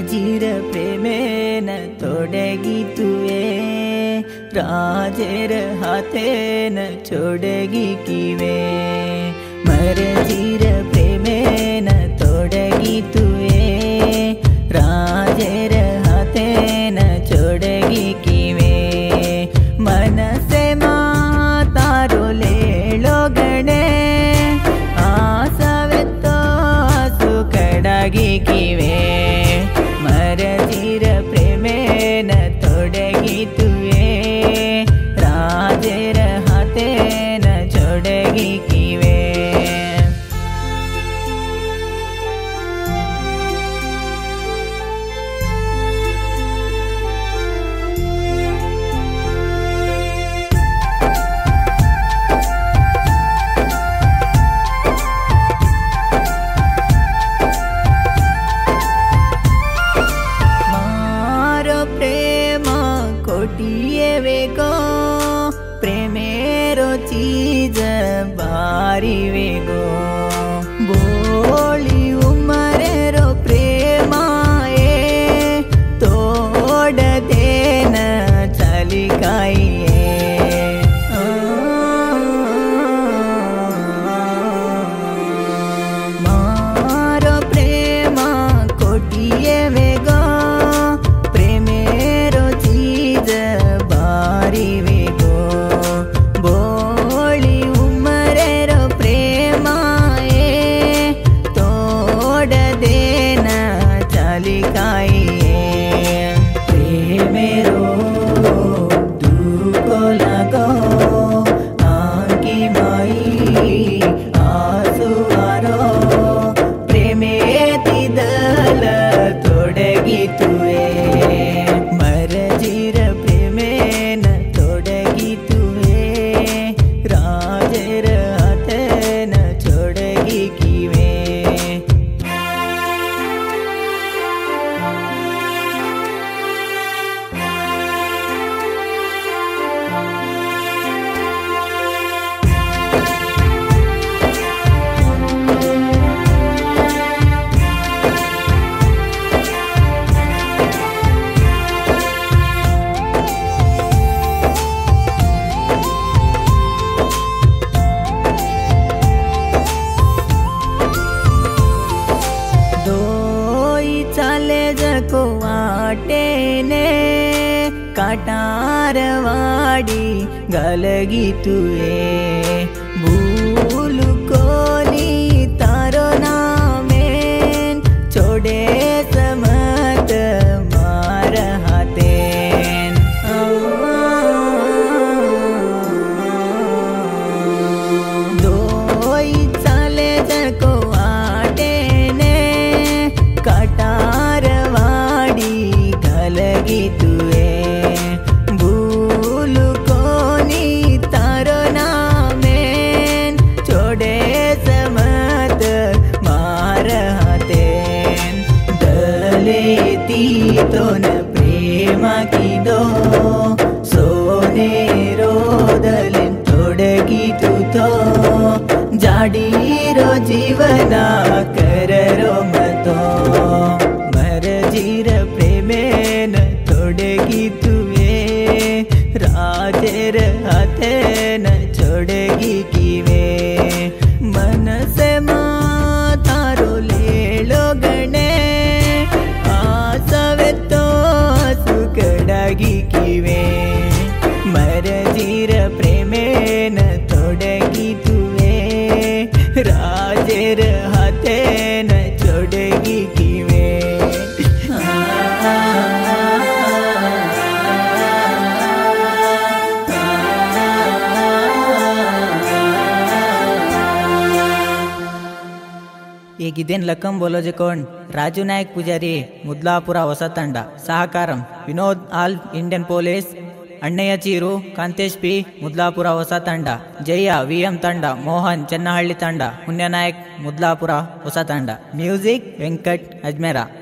ಮರಜಿರ ಪ್ರೇಮೇನ ತೊಡಗಿತುವೆ ರಾಜರ ಹಾತೇನ ಚೊಡಗಿಕಿವೆ ಮರಜಿರ ಪ್ರೇಮೇನ ತೊಡಗಿತುವೆ ರಾಜರ ಹಾತೇನ ಚೊಡಗಿಕಿವೆ ಮನಸೆ ಮಾತಾರೋ ಲೇಳೊಗಣೆ ಆಸವೆತ್ತೋ ಆಸು ಕಡಗಿಕಿವೆ ಮರಜಿರ ಪ್ರೇಮೇನ ತೊಡಗಿತುವೆ ರಾಜರ ಹಾತೇನ ಚೊಡಗಿಕಿವೆ वेगो प्रेमेरो चीज बारी वेगो बोली उमरेरो प्रेमाए तोड़ देन चलिकाइए मारो प्रेमा कोटिए वेगो प्रेमेरो चीज बारिवेगो बोली उमरेरो प्रेमाए तोड़ देना चालिकाइए प्रेमेरो दुको लगो आंकी माई आसुआरो प्रेमे तिदल तोड़गितुवे मरजिर प्रेमेन तोड़गितुवे राजर हातೇನ ಚೊಡಗಿಕಿವೆ को आटेने काटारवाड़ी गलगितुवे भूलु कोनी तारो नामेन छोड़े समत मार हातेन दोई चाले जको आटेने काटार गलगितुवे भूलु कोनी तारो नामेन छोड़े समत मार हातेन दलेती तो न प्रेम की दो सोने रोदलेन तोड़गितु तो जाडीरो जीवना कररो मतो मरजिर प्रेमेन तोड़गितुवे राजर हातೇನ ಚೊಡಗಿಕಿವೆ मनसे मातारो ಲೇಳೊಗಣೆ आसवेत्तो आसु कಡಗಿಕಿವೆ मरजिर प्रेमेन तोड़गितुवे राजर हातೇನ ಚೊಡಗಿಕಿವೆ ಈಗಿದೇನು ಲಕ್ಕಂ ಬೋಲೋಜೆ ಕೊಂಡ್ ರಾಜು ನಾಯಕ್ ಪೂಜಾರಿ ಮುದ್ಲಾಪುರ ಹೊಸ ತಂಡ ಸಹಕಾರಂ Vinod all Indian police Annayya ಚೀರು ಕಾಂತೇಶ್ ಪಿ ಮುದ್ಲಾಪುರ ಹೊಸ ತಂಡ ಜಯ ವಿಎಂ ತಂಡ ಮೋಹನ್ ಚೆನ್ನಹಳ್ಳಿ ತಂಡ ಪುಣ್ಯನಾಯಕ್ ಮುದ್ಲಾಪುರ ಹೊಸ ತಂಡ ಮ್ಯೂಸಿಕ್ ವೆಂಕಟ್ ಅಜ್ಮೇರ